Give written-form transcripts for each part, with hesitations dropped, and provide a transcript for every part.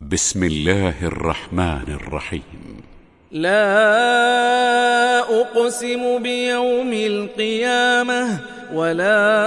بسم الله الرحمن الرحيم. لا أقسم بيوم القيامة ولا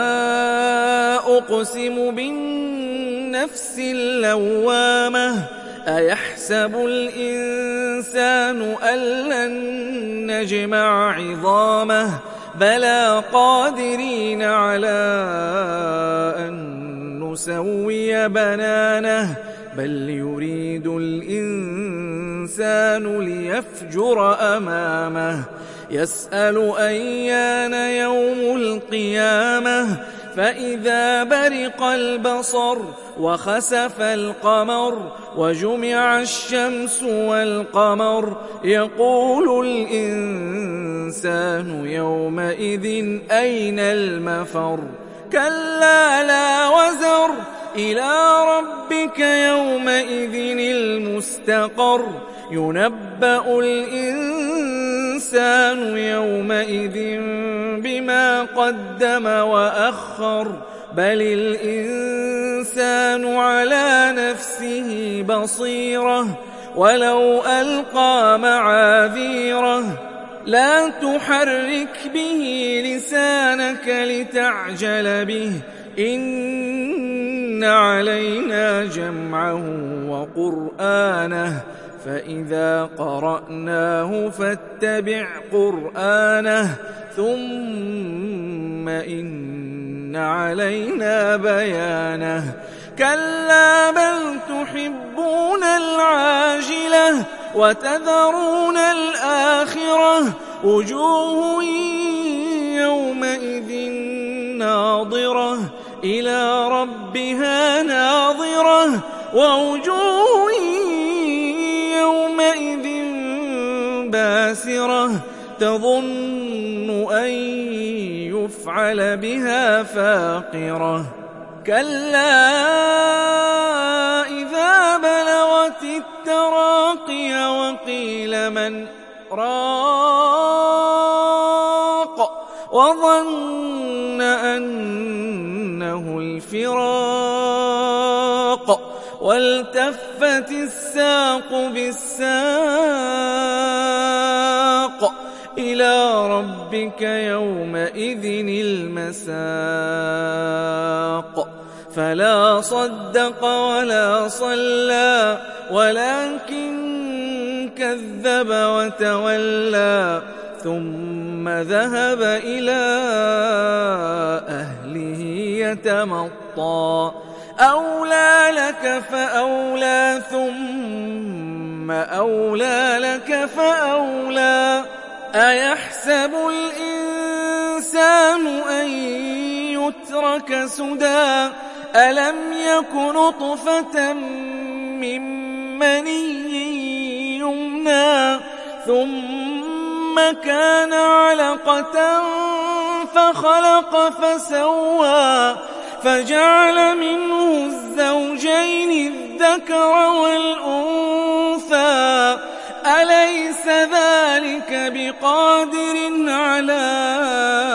أقسم بالنفس اللوامة. أيحسب الإنسان أن لن نجمع عظامه بلى قادرين على أن نسوي بنانه بل يريد الإنسان ليفجر أمامه يسأل أيان يوم القيامة فإذا برق البصر وخسف القمر وجمع الشمس والقمر يقول الإنسان يومئذ أين المفر كلا لا وزر إلى ربك يومئذ المستقر ينبأ الإنسان يومئذ بما قدم وأخر بل الإنسان على نفسه بصيرة ولو ألقى معاذيره لا تحرك به لسانك لتعجل به إن علينا جمعه وقرآنه فإذا قرأناه فاتبع قرآنه ثم إن علينا بيانه كلا بل تحبون العاجلة وتذرون الآخرة وجوه يومئذ ناظرة إلى ربها ناظرة ووجوه يومئذ باسرة تظن أن يفعل بها فاقرة كلا إذا بلغت التراقي وقيل من راق وظن أنه الفراق والتفت الساق بالساق إلى ربك يومئذ المساق فلا صدق ولا صلى ولكن كذب وتولى ثم ذهب إلى أهله يتمطى أولى لك فأولى ثم أولى لك فأولى أيحسب الإنسان أن يترك سدى ألم يك نطفة من مني يمنى ثم كان علقة فخلق فسوى فجعل منه الزوجين الذكر والأنثى أليس ذلك بقادر على